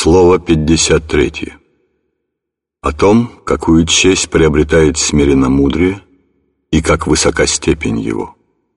Слово 53. О том, какую честь приобретает смиренномудрие и как высока степень его.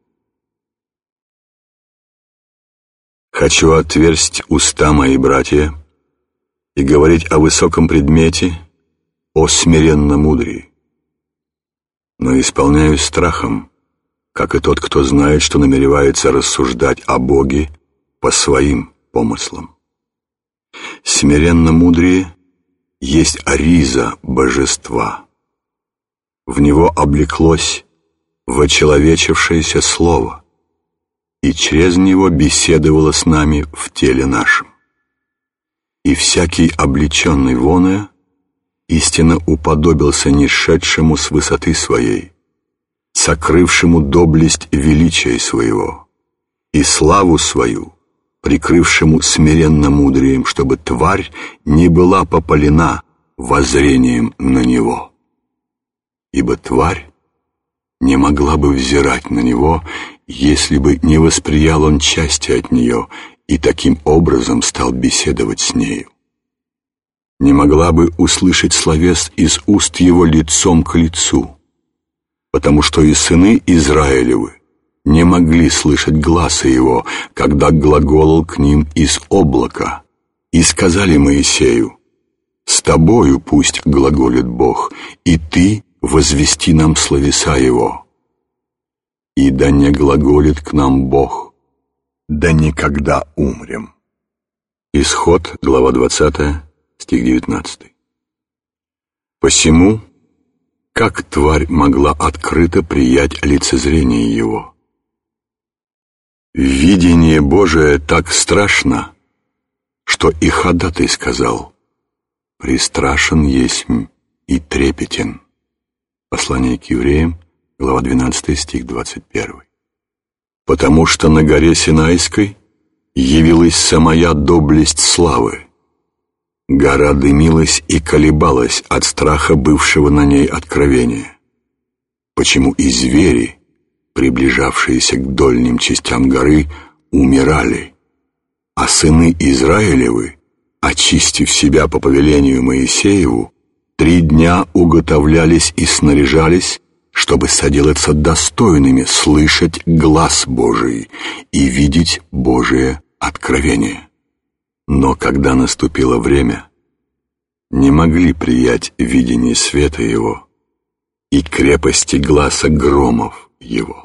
Хочу отверсть уста мои, братья, и говорить о высоком предмете, о смиренномудрии. Но исполняюсь страхом, как и тот, кто знает, что намеревается рассуждать о Боге по своим помыслам. Смиренномудрие есть риза божества. В него облеклось вочеловечившееся слово, и через него беседовало с нами в теле нашем. И всякий облеченный воное истинно уподобился нишедшему с высоты своей, сокрывшему доблесть величия своего и славу свою, прикрывшему смиренномудрием, чтобы тварь не была попалена воззрением на него. Ибо тварь не могла бы взирать на него, если бы не восприял он части от нее и таким образом стал беседовать с нею. Не могла бы услышать словес из уст его лицом к лицу, потому что и сыны Израилевы не могли слышать гласа его, когда глаголал к ним из облака, и сказали Моисею: «С тобою пусть глаголит Бог, и ты возвести нам словеса его. И да не глаголит к нам Бог, да никогда умрем». Исход, глава 20, стих 19. Посему, как тварь могла открыто приять лицезрение его? Видение Божие так страшно, что и ходатай сказал: «Пристрашен есмь и трепетен». Послание к евреям, глава 12, стих 21. Потому что на горе Синайской явилась самая доблесть славы. Гора дымилась и колебалась от страха бывшего на ней откровения. Почему и звери, приближавшиеся к дольним частям горы, умирали, а сыны Израилевы, очистив себя по повелению Моисееву, 3 дня уготовлялись и снаряжались, чтобы соделаться достойными слышать глас Божий и видеть Божие откровение. Но когда наступило время, не могли приять видение света его и крепости гласа громов его.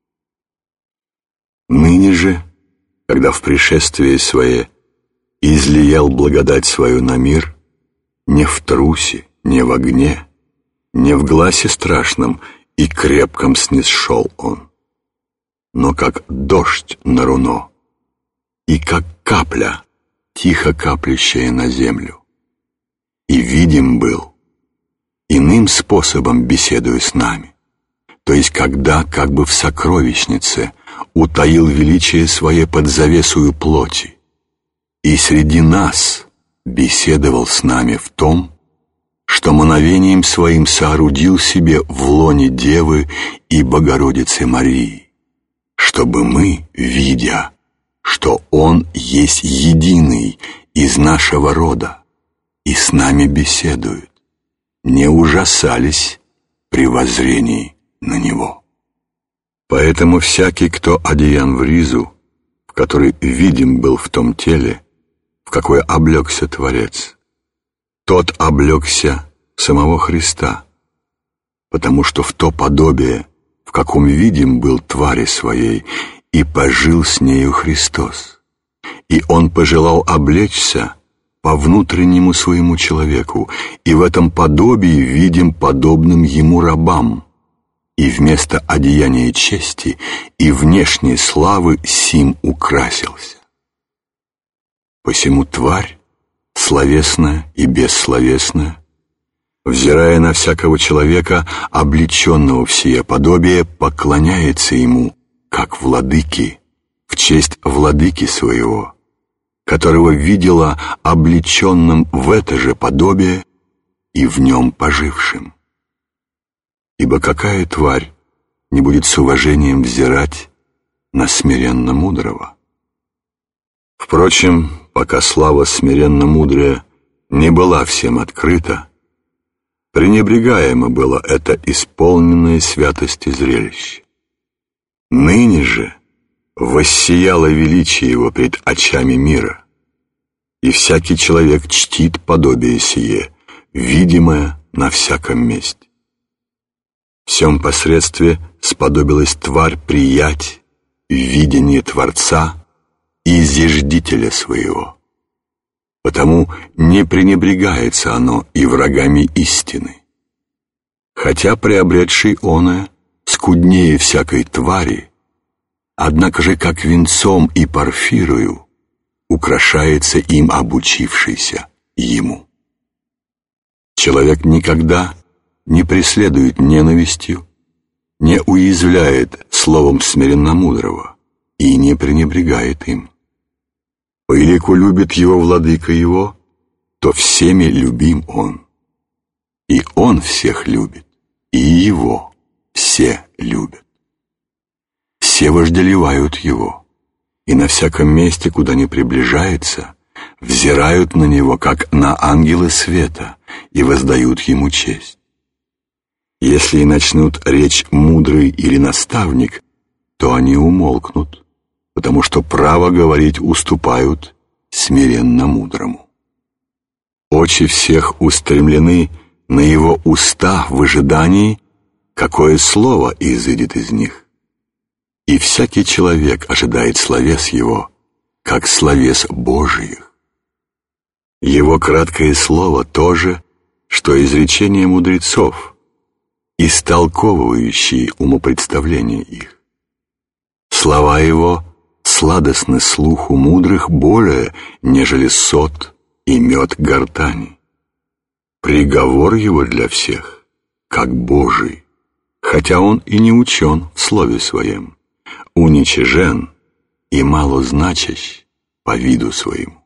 Ныне же, когда в пришествии свое излиял благодать свою на мир, не в трусе, не в огне, не в гласе страшном и крепком снисшел он, но как дождь на руно и как капля, тихо каплющая на землю. И видим был, иным способом беседуя с нами, то есть когда, как бы в сокровищнице, утаил величие свое под завесою плоти, и среди нас беседовал с нами в том, что мановением своим соорудил себе в лоне Девы и Богородицы Марии, чтобы мы, видя, что Он есть единый из нашего рода и с нами беседует, не ужасались при воззрении на Него. Поэтому всякий, кто одеян в ризу, в которой видим был в том теле, в какое облегся Творец, тот облегся в самого Христа, потому что в то подобие, в каком видим был твари своей, и пожил с нею Христос. И Он пожелал облечься по внутреннему своему человеку, и в этом подобии видим подобным Ему рабам, и вместо одеяния чести и внешней славы сим украсился. Посему тварь, словесная и бессловесная, взирая на всякого человека, облеченного в сие подобие, поклоняется ему, как владыке, в честь владыки своего, которого видела облеченным в это же подобие и в нем пожившим. Ибо какая тварь не будет с уважением взирать на смиренно мудрого? Впрочем, пока слава смиренно-мудрая не была всем открыта, пренебрегаемо было это исполненное святости зрелище. Ныне же воссияло величие его пред очами мира, и всякий человек чтит подобие сие, видимое на всяком месте. В сем посредстве сподобилась тварь приять видение Творца и зиждителя своего. Потому не пренебрегается оно и врагами истины. Хотя приобретший оное скуднее всякой твари, однако же как венцом и порфирою украшается им обучившийся ему. Человек никогда не преследует ненавистью, не уязвляет словом смиренно-мудрого и не пренебрегает им. Поелику любит его владыка его, то всеми любим он. И он всех любит, и его все любят. Все вожделевают его, и на всяком месте, куда ни приближается, взирают на него, как на ангела света, и воздают ему честь. Если и начнут речь мудрый или наставник, то они умолкнут, потому что право говорить уступают смиренно-мудрому. Очи всех устремлены на его уста в ожидании, какое слово изыдет из них. И всякий человек ожидает словес его, как словес Божиих. Его краткое слово то же, что изречение мудрецов, истолковывающие умопредставления их. Слова его сладостны слуху мудрых более, нежели сот и мед гортани. Приговор его для всех, как Божий, хотя он и не учен в слове своем, уничижен и малозначащ по виду своему.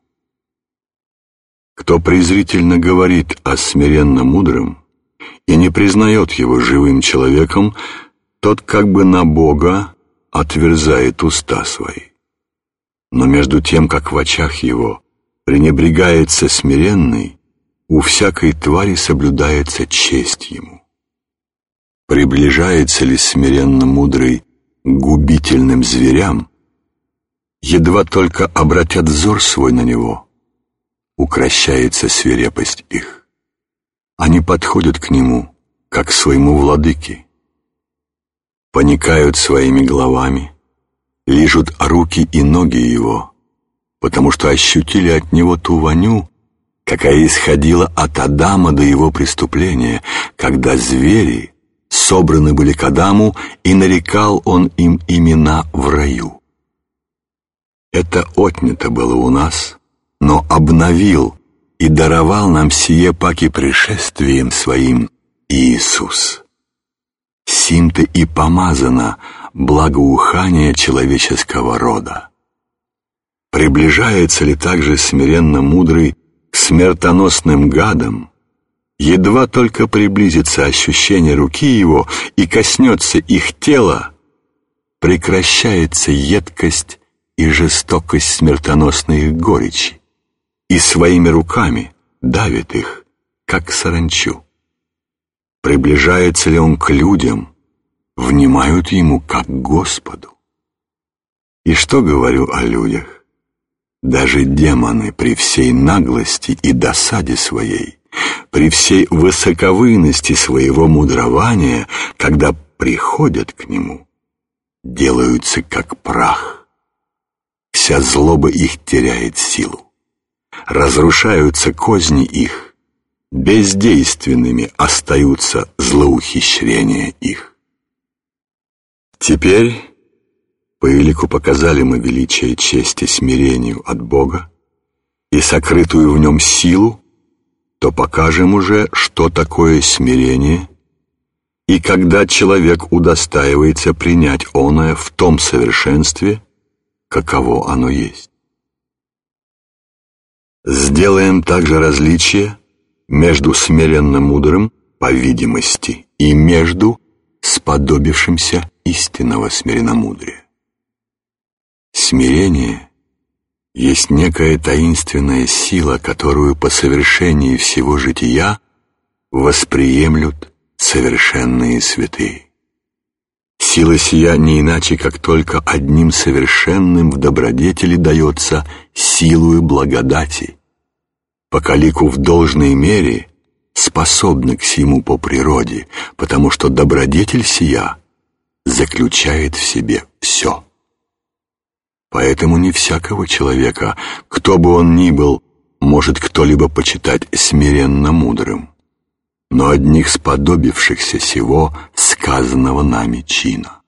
Кто презрительно говорит о смиренно-мудром и не признает его живым человеком, тот как бы на Бога отверзает уста свои. Но между тем, как в очах его пренебрегается смиренный, у всякой твари соблюдается честь ему. Приближается ли смиренно-мудрый к губительным зверям, едва только обратят взор свой на него, укрощается свирепость их. Они подходят к нему, как к своему владыке, поникают своими головами, лижут руки и ноги его, потому что ощутили от него ту воню, какая исходила от Адама до его преступления, когда звери собраны были к Адаму, и нарекал он им имена в раю. Это отнято было у нас, но обновил и даровал нам сие паки пришествием своим Иисус. Сим-то и помазано благоухание человеческого рода. Приближается ли также смиренно-мудрый к смертоносным гадам, едва только приблизится ощущение руки его и коснется их тела, прекращается едкость и жестокость смертоносной их горечи, и своими руками давит их, как саранчу. Приближается ли он к людям, внимают ему, как к Господу. И что говорю о людях? Даже демоны при всей наглости и досаде своей, при всей высоковыйности своего мудрования, когда приходят к нему, делаются как прах. Вся злоба их теряет силу. Разрушаются козни их, бездейственными остаются злоухищрения их. Теперь, по елику показали мы величие чести смирению от Бога и сокрытую в нем силу, то покажем уже, что такое смирение, и когда человек удостаивается принять оное в том совершенстве, каково оно есть. Сделаем также различие между смиренно-мудрым, по видимости, и между сподобившимся истинного смиренно-мудрия. Смирение есть некая таинственная сила, которую по совершении всего жития восприемлют совершенные святые. Сила сия не иначе, как только одним совершенным в добродетели дается силою благодати, поколику в должной мере способны к сему по природе, потому что добродетель сия заключает в себе все. Поэтому не всякого человека, кто бы он ни был, может кто-либо почитать смиренно мудрым, но одних сподобившихся сего сказанного нами чина.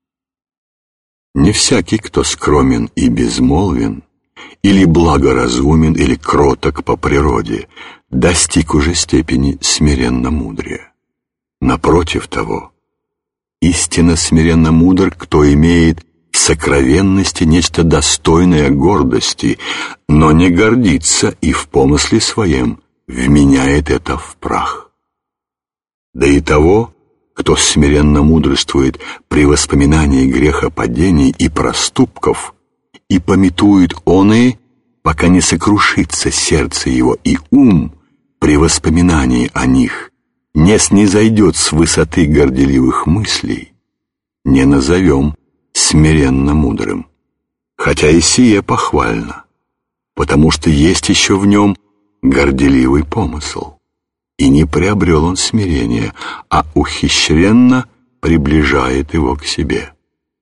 Не всякий, кто скромен и безмолвен, или благоразумен, или кроток по природе, достиг уже степени смиренно мудрия. Напротив того, истинно смиренно мудр, кто имеет в сокровенности нечто достойное гордости, но не гордится и в помысле своем вменяет это в прах. Да и того, кто смиренно мудрствует при воспоминании грехопадений и проступков, и памятует оные, пока не сокрушится сердце его, и ум при воспоминании о них не снизойдет с высоты горделивых мыслей, не назовем смиренно мудрым, хотя и сие похвально, потому что есть еще в нем горделивый помысл, и не приобрел он смирение, а ухищренно приближает его к себе.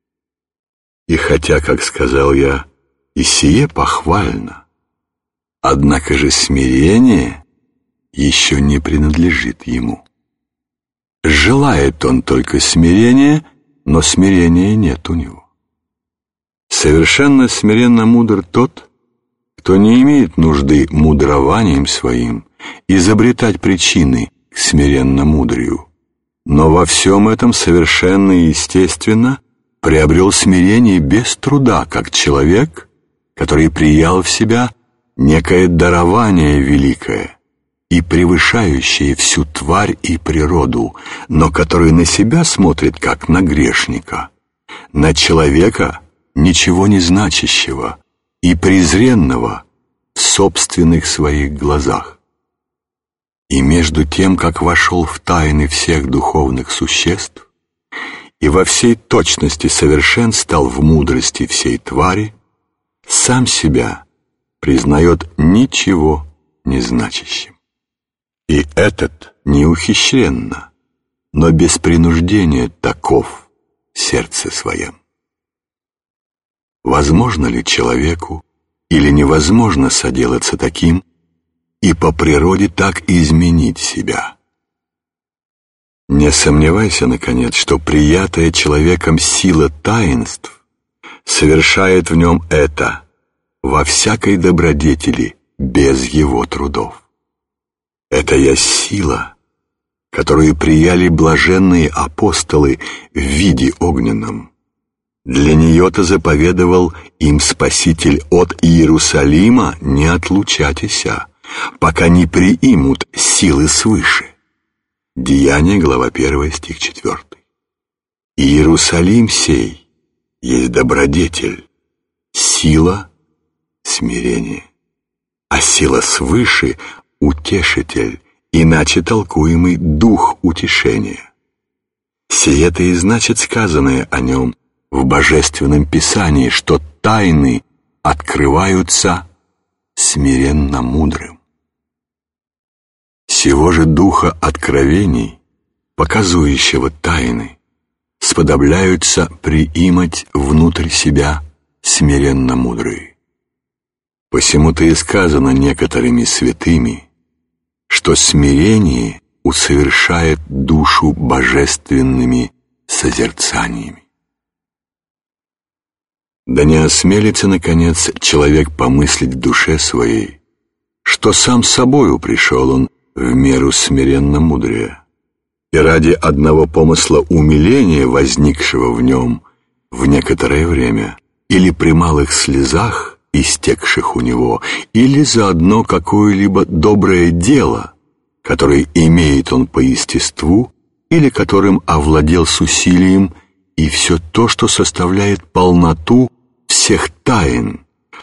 И хотя, как сказал я, и сие похвально, однако же смирение еще не принадлежит ему. Желает он только смирения, но смирения нет у него. Совершенно смиренно мудр тот, кто не имеет нужды мудрованием своим изобретать причины к смиренно мудрию, но во всем этом совершенно и естественно приобрел смирение без труда, как человек, который приял в себя некое дарование великое и превышающее всю тварь и природу, но который на себя смотрит как на грешника, на человека, ничего не значащего и презренного в собственных своих глазах. И между тем, как вошел в тайны всех духовных существ и во всей точности совершен стал в мудрости всей твари, сам себя признает ничего не значащим. И этот неухищренно, но без принуждения таков в сердце своем. Возможно ли человеку или невозможно соделаться таким и по природе так изменить себя? Не сомневайся, наконец, что приятая человеком сила таинств совершает в нем это во всякой добродетели без его трудов. Это есть сила, которую прияли блаженные апостолы в виде огненном. Для нее-то заповедовал им Спаситель от Иерусалима не отлучатися, пока не приимут силы свыше. Деяния, глава 1, стих 4. Иерусалим сей есть добродетель, сила — смирение, а сила свыше — утешитель, иначе толкуемый дух утешения. Сие-то и значит сказанное о нем в Божественном Писании, что тайны открываются смиренно мудрым. Сего же духа откровений, показующего тайны, сподобляются приимать внутрь себя смиренно мудрые. Посему-то и сказано некоторыми святыми, что смирение усовершает душу божественными созерцаниями. Да не осмелится, наконец, человек помыслить в душе своей, что сам собою пришел он в меру смиренно мудрия, и ради одного помысла умиления, возникшего в нем в некоторое время, или при малых слезах, истекших у него, или за одно какое-либо доброе дело, которое имеет он по естеству, или которым овладел с усилием, и все то, что составляет полноту всех тайн,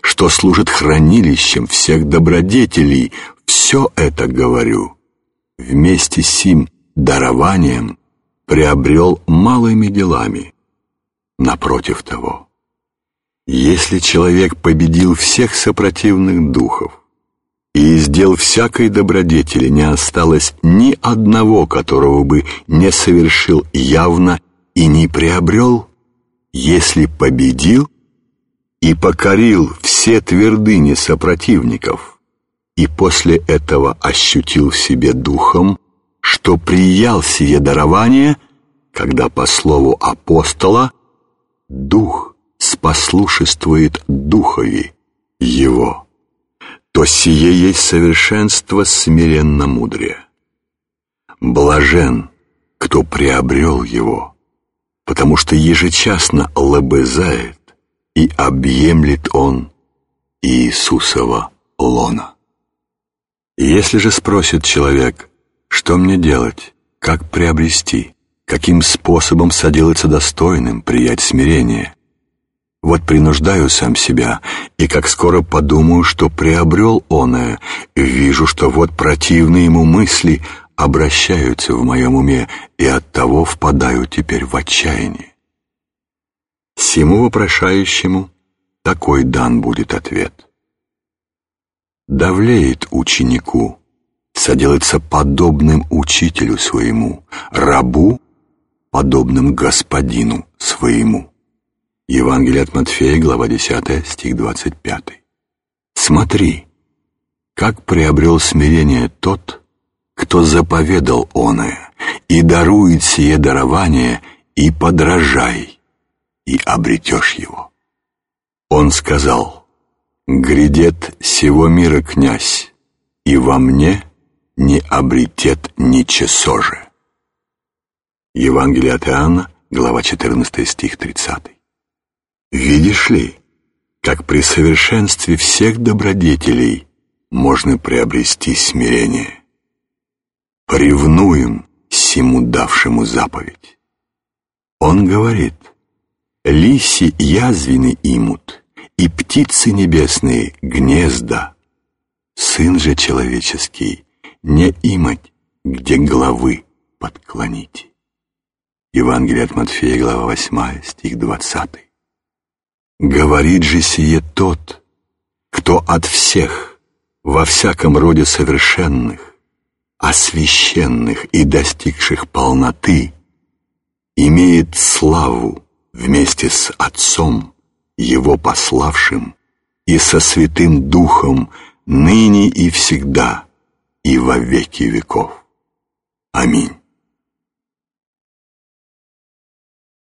что служит хранилищем всех добродетелей, все это говорю, вместе с сим дарованием приобрел малыми делами. Напротив того, если человек победил всех сопротивных духов и из дел всякой добродетели не осталось ни одного, которого бы не совершил явно и не приобрел, если победил и покорил все твердыни сопротивников, и после этого ощутил в себе духом, что приял сие дарование, когда по слову апостола дух спослушествует духови его, то сие есть совершенство смиренно-мудрее. Блажен, кто приобрел его, потому что ежечасно лобызает и объемлет он Иисусова лона. Если же спросит человек, что мне делать, как приобрести, каким способом соделаться достойным, приять смирение, вот принуждаю сам себя, и как скоро подумаю, что приобрел оное, вижу, что вот противные ему мысли обращаются в моем уме, и оттого впадаю теперь в отчаяние. Сему вопрошающему такой дан будет ответ. Довлеет ученику соделаться подобным учителю своему, рабу, подобным господину своему. Евангелие от Матфея, глава 10, стих 25. Смотри, как приобрел смирение тот, кто заповедал оное, и дарует сие дарование, и подражай, и обретешь его. Он сказал: «Грядет сего мира князь, и во мне не обретет ничего же». Евангелие от Иоанна, глава 14, стих 30. Видишь ли, как при совершенстве всех добродетелей можно приобрести смирение? Поревнуем сему давшему заповедь. Он говорит: «Лиси язвины имут, и птицы небесные гнезда. Сын же человеческий не имать, где головы подклонить». Евангелие от Матфея, глава 8, стих 20. Говорит же сие тот, кто от всех, во всяком роде совершенных, освященных и достигших полноты, имеет славу вместе с Отцом, Его пославшим, и со Святым Духом ныне и всегда, и во веки веков. Аминь.